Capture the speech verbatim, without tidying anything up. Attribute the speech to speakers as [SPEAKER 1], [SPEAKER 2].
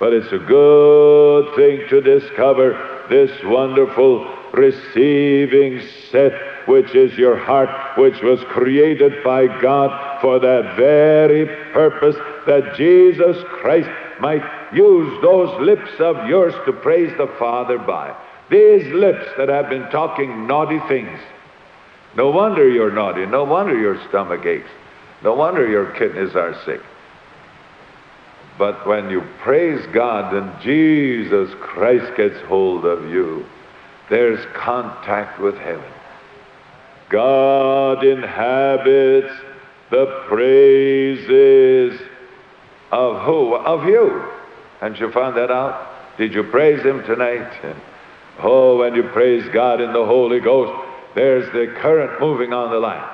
[SPEAKER 1] But it's a good thing to discover this wonderful receiving set, which is your heart, which was created by God for that very purpose, that Jesus Christ might use those lips of yours to praise the Father by. These lips that have been talking naughty things. No wonder you're naughty. No wonder your stomach aches. No wonder your kidneys are sick. But when you praise God and Jesus Christ gets hold of you, there's contact with heaven. God inhabits the praises of who? Of you. Haven't you found that out? Did you praise Him tonight? Oh, when you praise God in the Holy Ghost, there's the current moving on the line.